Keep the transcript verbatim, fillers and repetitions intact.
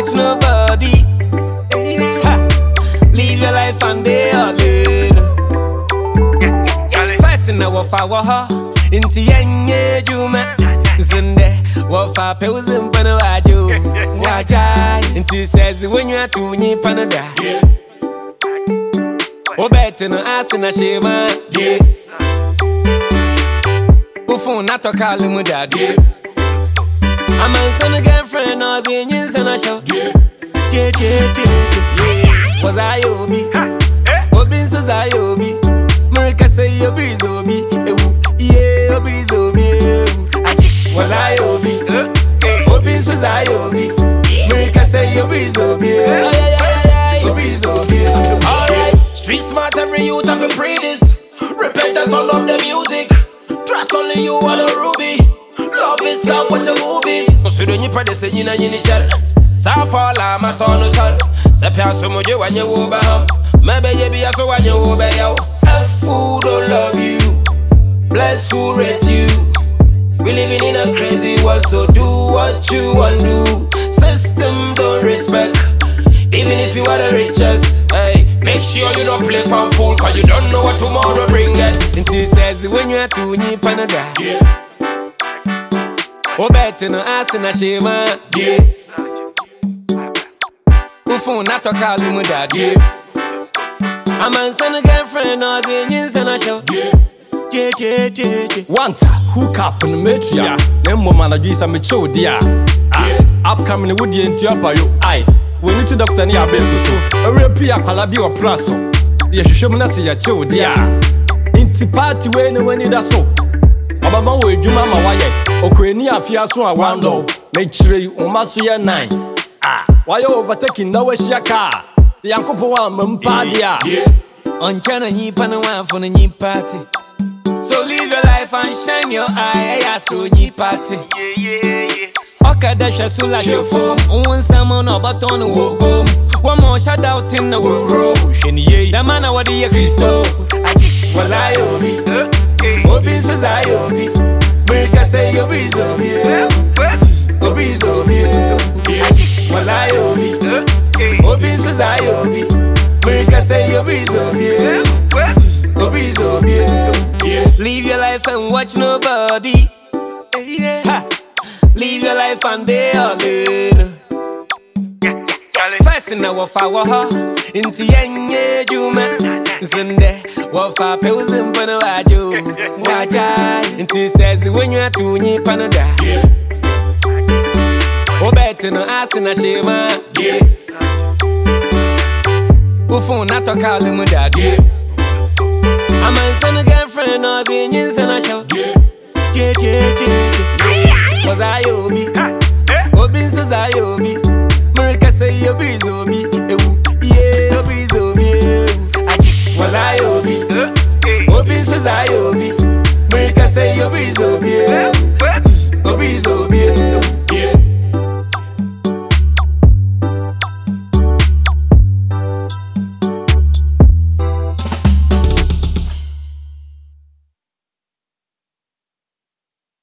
watch nobody. Ha. Live your life and they all in. First in our fire, into yenye juma. Sunday, what for pills in Panawaju? Wajai, and she says when you are to me Panada. Oh, better no ass in a shema. Ufo not to call him dad. I'm a son girlfriend or the Indians and a show. Yeah, yeah, yeah. Was I Obi? Obin says I Obi. America say you breeze Obi. Yeah, breeze Obi. Was I Obi? Obin says I Obi. America say you breeze Obi. Breeze Obi. Alright, street smart every youth have to pray this. Repentance all of the music. Trust only you are the ruby. Love is come watch your movies. So don't you pray the same in a chel. Safala my son is all. Sepia so much when you over him. Maybe you be a so when you over yo. F who don't love you. Bless who rate you. We living in a crazy world, so do what you want to do. System don't respect. Even if you are the richest, hey, make sure you don't play for fool, cause you don't know what tomorrow bring it. And she says when you are to me Panada. Oh, better no ass in a shema. Ufo not to call him dad. I'm a son girlfriend or the Indians and a show. Yeah, yeah, yeah, yeah. Wanta, hook up and meet ya. Them woman agrees I'm a show, dear. Upcoming would you into your bio. Aye, we need to doctor near Belko. A real Pia Calabi or Praso. You should show me not see your show, dear. Into party when no one need a so. Ababa we you mama why? Okweni afia so a one low. Make sure you almost your nine. Ah, why you overtaking no way she a car? The uncle one mumpadia. On China, you pan one for the new party. So live your life and shine your eye. I saw you party. Yeah, yeah, yeah. Okadasha so like your phone. One salmon or but on the walk home. One more shout out in the world. And yeah, the man what the Christo. Was I Obi? Obi says I Obi. America say you breeze Obi. Obi is Obi. Was I Obi? Obi says I Obi. America say you breeze Obi. Obi is Obi. Live your life and watch nobody. Ha. Live your life and they all in. First in our fire, into yenye juma. Sunday, what for pills in Panawaju? Wajai, and she says when you are to me Panada. Oh, better no ass in a shema. Ufo not to call him dad. I'm a son girlfriend or the Indians and a show. Yeah, yeah, yeah.